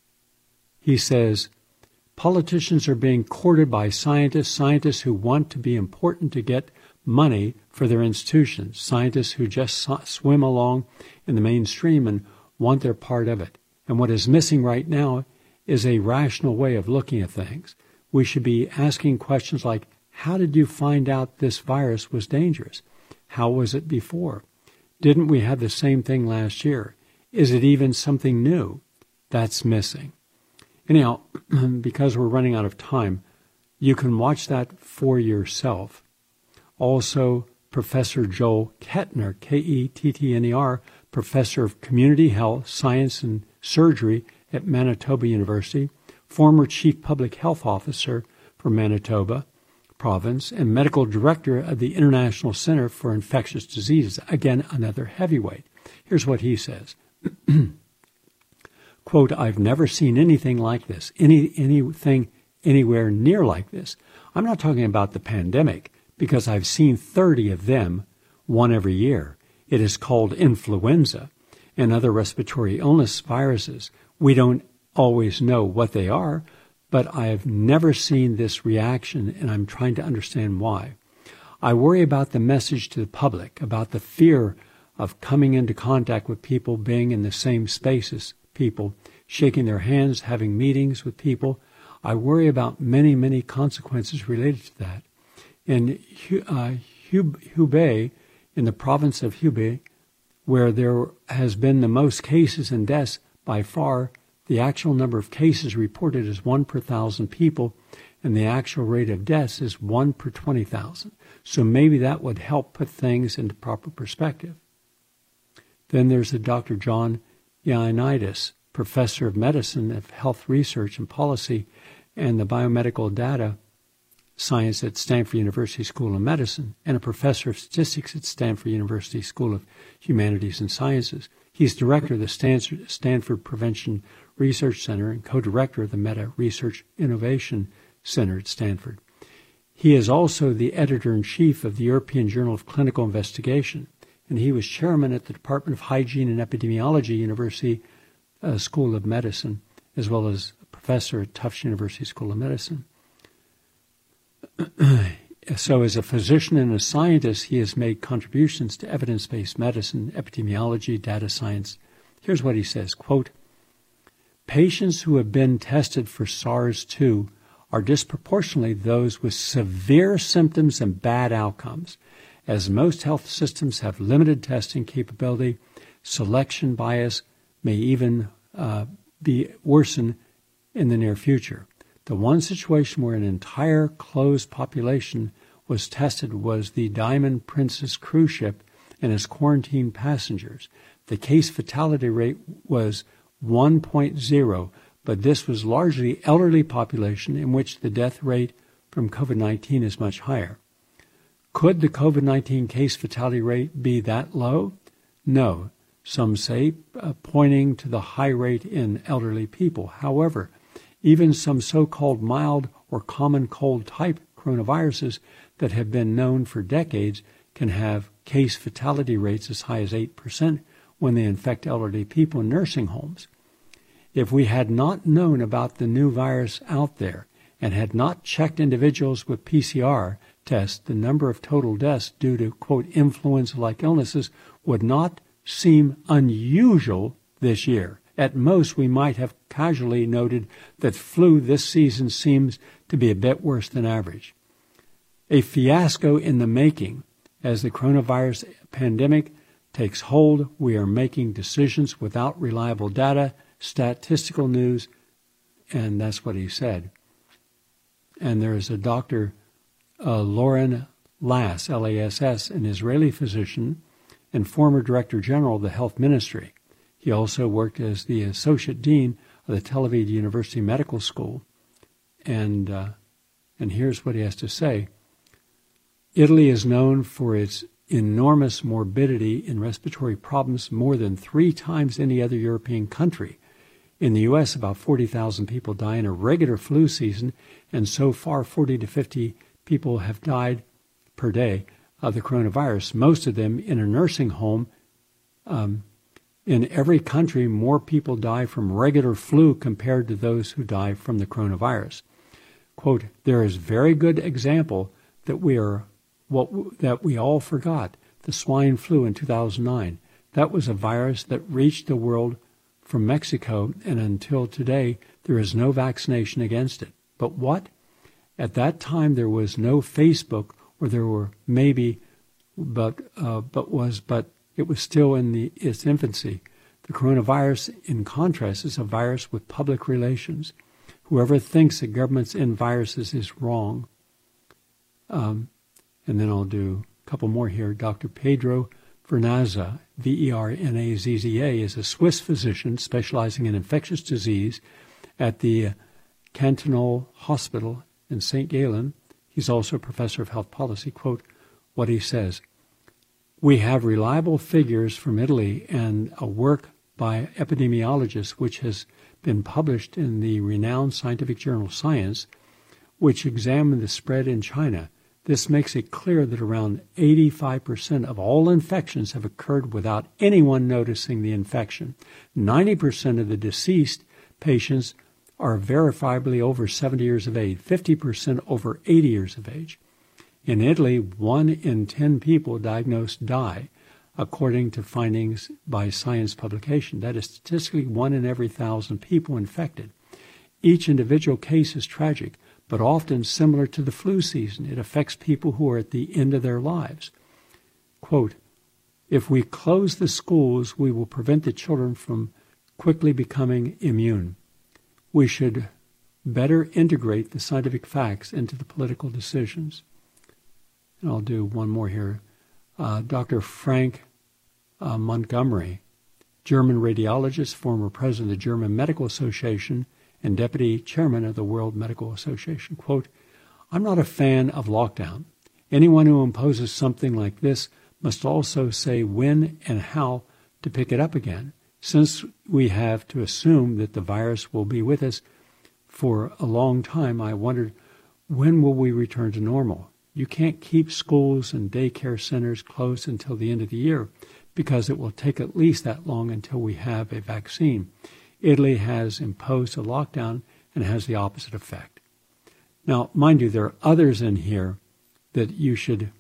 he says, politicians are being courted by scientists, scientists who want to be important to get money for their institutions, scientists who just swim along in the mainstream and want their part of it. And what is missing right now is a rational way of looking at things. We should be asking questions like, how did you find out this virus was dangerous? How was it before? Didn't we have the same thing last year? Is it even something new? That's missing. Anyhow, because we're running out of time, you can watch that for yourself. Also, Professor Joel Kettner, K E T T N E R, Professor of Community Health, Science and Surgery at Manitoba University, former Chief Public Health Officer for Manitoba Province, and Medical Director of the International Center for Infectious Diseases. Again, another heavyweight. Here's what he says. Quote, I've never seen anything like this, any anything anywhere near like this. I'm not talking about the pandemic, because I've seen thirty of them, one every year. It is called influenza and other respiratory illness viruses. We don't always know what they are, but I have never seen this reaction, and I'm trying to understand why. I worry about the message to the public, about the fear of coming into contact with people, being in the same space as people, shaking their hands, having meetings with people. I worry about many, many consequences related to that. In uh, Hubei, in the province of Hubei, where there has been the most cases and deaths by far, the actual number of cases reported is one per thousand people, and the actual rate of deaths is one per twenty thousand. So maybe that would help put things into proper perspective. Then there's a Doctor John Ioannidis, Professor of Medicine of Health Research and Policy and the Biomedical Data Science at Stanford University School of Medicine, and a Professor of Statistics at Stanford University School of Humanities and Sciences. He's Director of the Stanford Prevention Research Center and co-director of the Meta Research Innovation Center at Stanford. He is also the editor-in-chief of the European Journal of Clinical Investigation, and he was chairman at the Department of Hygiene and Epidemiology, University uh, School of Medicine, as well as a professor at Tufts University School of Medicine. So as a physician and a scientist, he has made contributions to evidence-based medicine, epidemiology, data science. Here's what he says, quote, patients who have been tested for SARS two are disproportionately those with severe symptoms and bad outcomes. As most health systems have limited testing capability, selection bias may even uh, be worsened in the near future. The one situation where an entire closed population was tested was the Diamond Princess cruise ship and its quarantined passengers. The case fatality rate was one point zero, but this was largely elderly population in which the death rate from COVID nineteen is much higher. Could the COVID nineteen case fatality rate be that low? No. Some say, uh, pointing to the high rate in elderly people. However, even some so-called mild or common cold-type coronaviruses that have been known for decades can have case fatality rates as high as eight percent when they infect elderly people in nursing homes. If we had not known about the new virus out there and had not checked individuals with P C R tests, the number of total deaths due to, quote, influenza-like illnesses would not seem unusual this year. At most, we might have casually noted that flu this season seems to be a bit worse than average. A fiasco in the making. As the coronavirus pandemic takes hold, we are making decisions without reliable data, statistical news, and that's what he said. And there is a Doctor uh, Lauren Lass, L A S S, an Israeli physician and former Director General of the Health Ministry. He also worked as the Associate Dean of the Tel Aviv University Medical School. And, uh, and here's what he has to say. Italy is known for its enormous morbidity in respiratory problems, more than three times any other European country. In the U S, about forty thousand people die in a regular flu season, and so far forty to fifty people have died per day of the coronavirus, most of them in a nursing home. Um, in every country, more people die from regular flu compared to those who die from the coronavirus. Quote, there is very good example that we are what that we all forgot, the swine flu in two thousand nine. That was a virus that reached the world from Mexico, and until today, there is no vaccination against it. But what? At that time, there was no Facebook, or there were maybe, but uh, but was but it was still in the its infancy. The coronavirus, in contrast, is a virus with public relations. Whoever thinks that governments end viruses is wrong. Um, and then I'll do a couple more here. Doctor Pedro Vernazza, V E R N A Z Z A, is a Swiss physician specializing in infectious disease at the Cantonal Hospital in Saint Gallen. He's also a professor of health policy. Quote, what he says, we have reliable figures from Italy and a work by epidemiologists which has been published in the renowned scientific journal Science, which examined the spread in China. This makes it clear that around eighty-five percent of all infections have occurred without anyone noticing the infection. ninety percent of the deceased patients are verifiably over seventy years of age, fifty percent over eighty years of age. In Italy, one in ten people diagnosed die, according to findings by Science publication. That is statistically one in every thousand people infected. Each individual case is tragic, but often similar to the flu season. It affects people who are at the end of their lives. Quote, if we close the schools, we will prevent the children from quickly becoming immune. We should better integrate the scientific facts into the political decisions. And I'll do one more here. Uh, Doctor Frank uh, Montgomery, German radiologist, former president of the German Medical Association, and deputy chairman of the World Medical Association. Quote, I'm not a fan of lockdown. Anyone who imposes something like this must also say when and how to pick it up again, since we have to assume that the virus will be with us for a long time. I wondered, when will we return to normal? You can't keep schools and daycare centers closed until the end of the year because it will take at least that long until we have a vaccine. Italy has imposed a lockdown and has the opposite effect. Now, mind you, there are others in here that you should,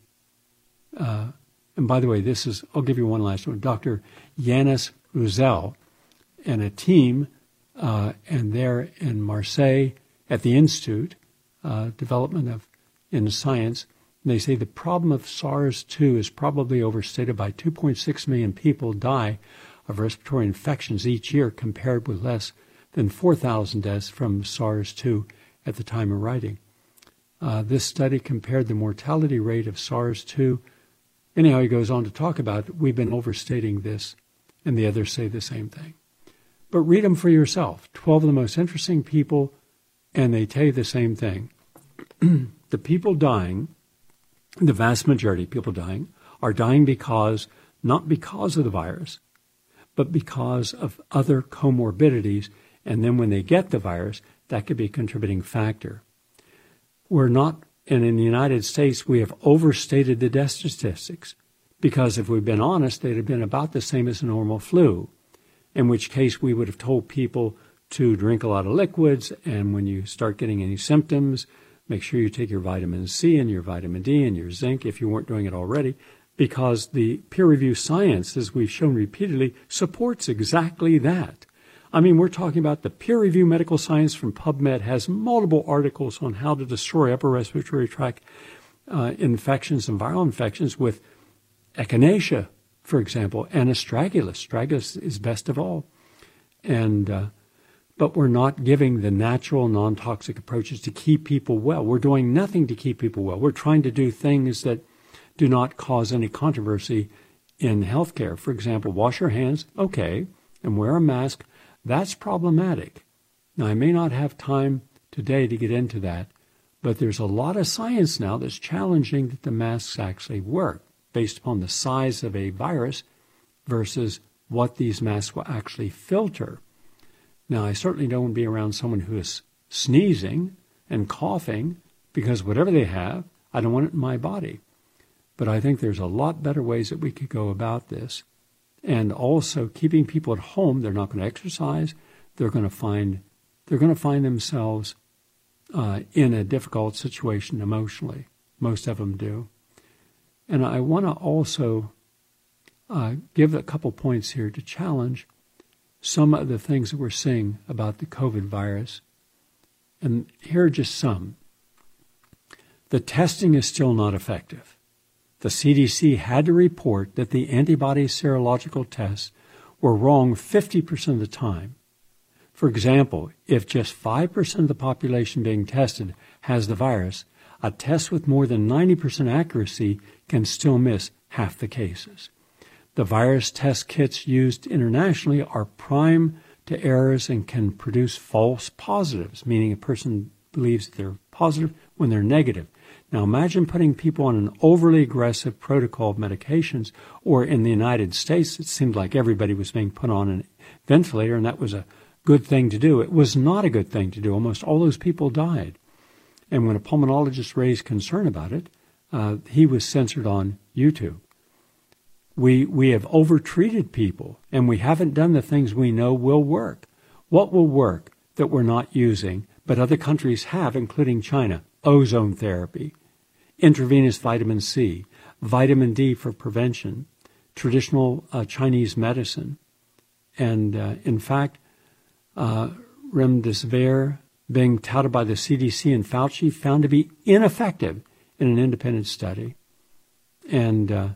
uh, and by the way, this is, I'll give you one last one, Doctor Yanis Ruzel and a team, uh, and they're in Marseille at the Institute, uh, Development of in Science. And they say the problem of SARS two is probably overstated by two point six million people die of respiratory infections each year, compared with less than four thousand deaths from SARS two at the time of writing. Uh, this study compared the mortality rate of SARS two. Anyhow, he goes on to talk about, we've been overstating this, and the others say the same thing. But read them for yourself. twelve of the most interesting people, and they tell you the same thing. The people dying, the vast majority of people dying, are dying because, not because of the virus, but because of other comorbidities, and then when they get the virus, that could be a contributing factor. We're not, and in the United States, we have overstated the death statistics, because if we've been honest, they'd have been about the same as a normal flu, in which case we would have told people to drink a lot of liquids, and when you start getting any symptoms, make sure you take your vitamin C and your vitamin D and your zinc if you weren't doing it already. because the peer-reviewed science, as we've shown repeatedly, supports exactly that. I mean, we're talking about the peer-reviewed medical science from PubMed has multiple articles on how to destroy upper respiratory tract uh, infections and viral infections with echinacea, for example, and astragalus. Astragalus is best of all. And uh, but we're not giving the natural, non-toxic approaches to keep people well. We're doing nothing to keep people well. We're trying to do things that do not cause any controversy in healthcare. For example, wash your hands, okay, and wear a mask. That's problematic. Now, I may not have time today to get into that, but there's a lot of science now that's challenging that the masks actually work based upon the size of a virus versus what these masks will actually filter. Now, I certainly don't want to be around someone who is sneezing and coughing because whatever they have, I don't want it in my body. But I think there's a lot better ways that we could go about this. And also keeping people at home. They're not going to exercise. They're going to find they're going to find themselves uh, in a difficult situation emotionally. Most of them do. And I want to also uh, give a couple points here to challenge some of the things that we're seeing about the COVID virus. And here are just some. The testing is still not effective. The C D C had to report that the antibody serological tests were wrong fifty percent of the time. For example, if just five percent of the population being tested has the virus, a test with more than ninety percent accuracy can still miss half the cases. The virus test kits used internationally are prime to errors and can produce false positives, meaning a person believes that they're positive when they're negative. Now imagine putting people on an overly aggressive protocol of medications, or in the United States, it seemed like everybody was being put on a ventilator, and that was a good thing to do. It was not a good thing to do. Almost all those people died. And when a pulmonologist raised concern about it, uh, he was censored on YouTube. We, we have overtreated people, and we haven't done the things we know will work. What will work that we're not using, but other countries have, including China? Ozone therapy, intravenous vitamin C, vitamin D for prevention, traditional uh, Chinese medicine. And uh, in fact, uh, remdesivir, being touted by the C D C and Fauci, found to be ineffective in an independent study. And uh,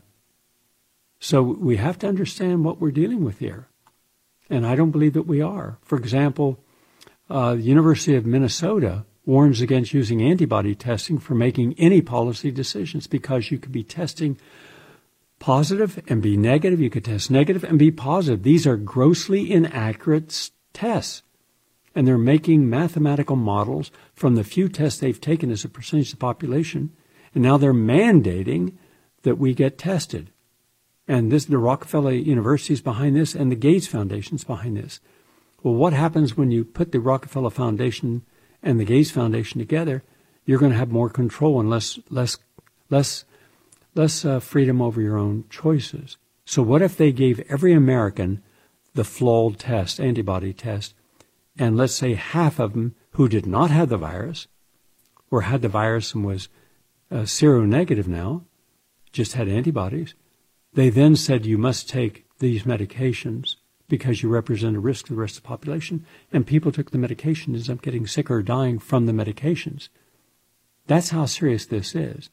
so we have to understand what we're dealing with here. And I don't believe that we are. For example, uh, the University of Minnesota warns against using antibody testing for making any policy decisions, because you could be testing positive and be negative. You could test negative and be positive. These are grossly inaccurate tests. And they're making mathematical models from the few tests they've taken as a percentage of the population. And now they're mandating that we get tested. And this, the Rockefeller University is behind this, and the Gates Foundation is behind this. Well, what happens when you put the Rockefeller Foundation and the Gates Foundation together? You're going to have more control and less less less less uh, freedom over your own choices. So what if they gave every American the flawed test, antibody test, and let's say half of them who did not have the virus, or had the virus and was uh, seronegative now, just had antibodies, they then said you must take these medications because you represent a risk to the rest of the population, and people took the medication and ended up getting sick or dying from the medications. That's how serious this is.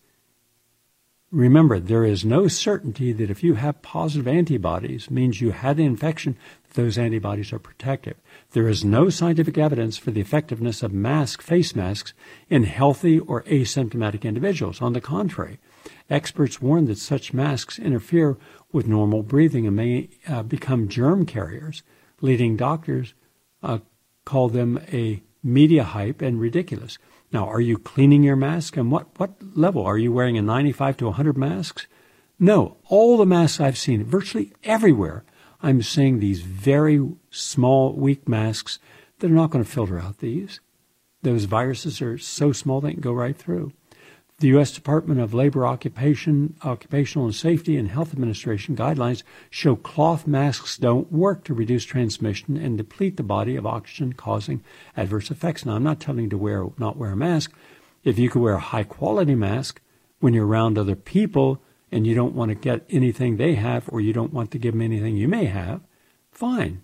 Remember, there is no certainty that if you have positive antibodies, means you had the infection, that those antibodies are protective. There is no scientific evidence for the effectiveness of mask, face masks in healthy or asymptomatic individuals. On the contrary, experts warn that such masks interfere with normal breathing and may uh, become germ carriers, leading doctors uh, call them a media hype and ridiculous. Now, are you cleaning your mask? And what, what level? Are you wearing a ninety-five to one hundred masks? No. All the masks I've seen, virtually everywhere, I'm seeing these very small, weak masks that are not going to filter out these. Those viruses are so small they can go right through. The U S Department of Labor, Occupation, Occupational and Safety and Health Administration guidelines show cloth masks don't work to reduce transmission and deplete the body of oxygen, causing adverse effects. Now, I'm not telling you to wear not wear a mask. If you could wear a high-quality mask when you're around other people and you don't want to get anything they have, or you don't want to give them anything you may have, fine.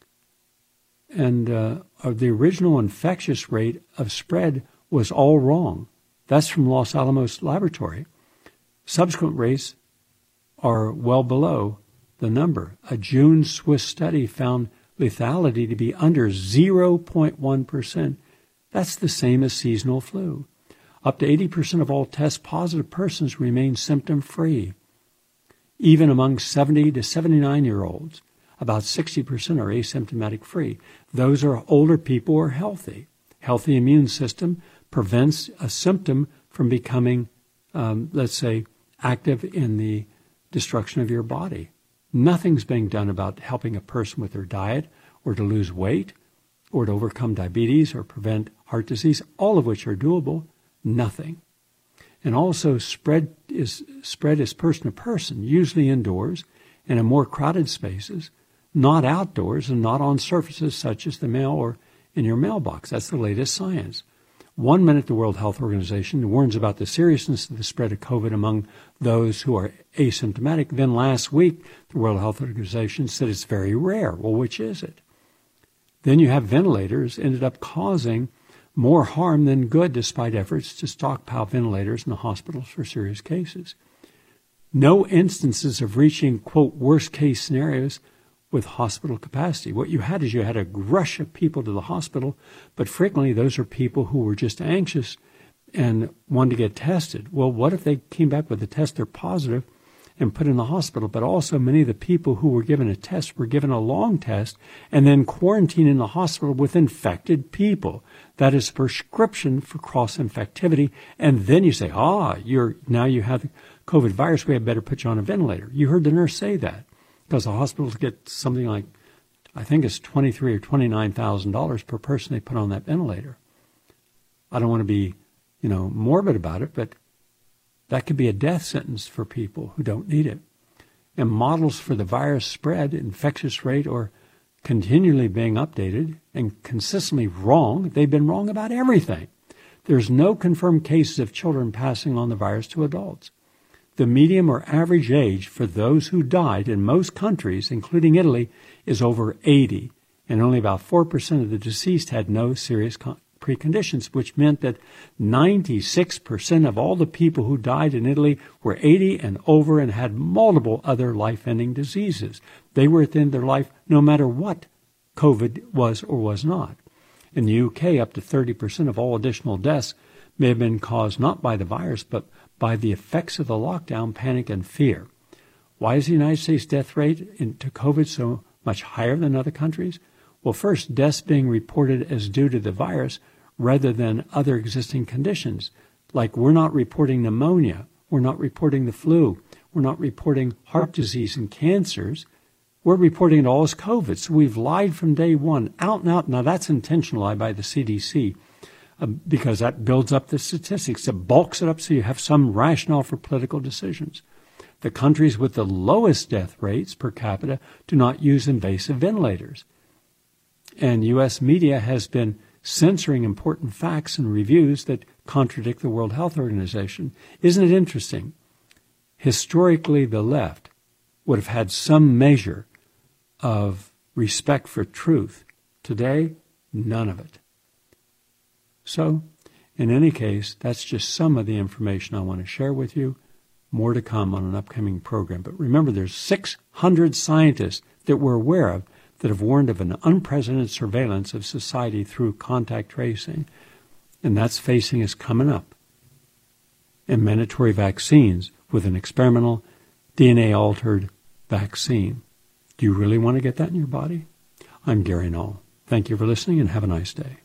And uh, the original infectious rate of spread was all wrong. That's from Los Alamos Laboratory. Subsequent rates are well below the number. A June Swiss study found lethality to be under zero point one percent. That's the same as seasonal flu. Up to eighty percent of all test-positive persons remain symptom-free. Even among seventy to seventy-nine-year-olds, about sixty percent are asymptomatic-free. Those are older people who are healthy. Healthy immune system prevents a symptom from becoming, um, let's say, active in the destruction of your body. Nothing's being done about helping a person with their diet or to lose weight or to overcome diabetes or prevent heart disease, all of which are doable. Nothing. And also spread is spread is person to person, usually indoors and in more crowded spaces, not outdoors and not on surfaces such as the mail or in your mailbox. That's the latest science. One minute the World Health Organization warns about the seriousness of the spread of COVID among those who are asymptomatic. Then last week, the World Health Organization said it's very rare. Well, which is it? Then you have ventilators ended up causing more harm than good despite efforts to stockpile ventilators in the hospitals for serious cases. No instances of reaching, quote, worst case scenarios with hospital capacity. What you had is you had a rush of people to the hospital, but frequently those are people who were just anxious and wanted to get tested. Well, what if they came back with a test, they're positive, and put in the hospital? But also many of the people who were given a test were given a long test and then quarantined in the hospital with infected people. That is a prescription for cross-infectivity. And then you say, ah, you're now you have the COVID virus, we had better put you on a ventilator. You heard the nurse say that, because the hospitals get something like, I think it's twenty-three thousand dollars or twenty-nine thousand dollars per person they put on that ventilator. I don't want to be, you know, morbid about it, but that could be a death sentence for people who don't need it. And models for the virus spread, infectious rate, are continually being updated and consistently wrong. They've been wrong about everything. There's no confirmed cases of children passing on the virus to adults. The median or average age for those who died in most countries, including Italy, is over eighty, and only about four percent of the deceased had no serious con- preconditions, which meant that ninety-six percent of all the people who died in Italy were eighty and over and had multiple other life-ending diseases. They were at the end of their life no matter what COVID was or was not. In the U K, up to thirty percent of all additional deaths may have been caused not by the virus, but by the effects of the lockdown, panic, and fear. Why is the United States death rate into COVID so much higher than other countries? Well, first, deaths being reported as due to the virus rather than other existing conditions. Like we're not reporting pneumonia, we're not reporting the flu, we're not reporting heart disease and cancers. We're reporting it all as COVID. So we've lied from day one, out and out. Now, that's intentional lie by the C D C. Uh, because that builds up the statistics. It bulks it up so you have some rationale for political decisions. The countries with the lowest death rates per capita do not use invasive ventilators. And U S media has been censoring important facts and reviews that contradict the World Health Organization. Isn't it interesting? Historically, the left would have had some measure of respect for truth. Today, none of it. So, in any case, that's just some of the information I want to share with you. More to come on an upcoming program. But remember, there's six hundred scientists that we're aware of that have warned of an unprecedented surveillance of society through contact tracing. And that's facing us coming up. And mandatory vaccines with an experimental D N A-altered vaccine. Do you really want to get that in your body? I'm Gary Null. Thank you for listening and have a nice day.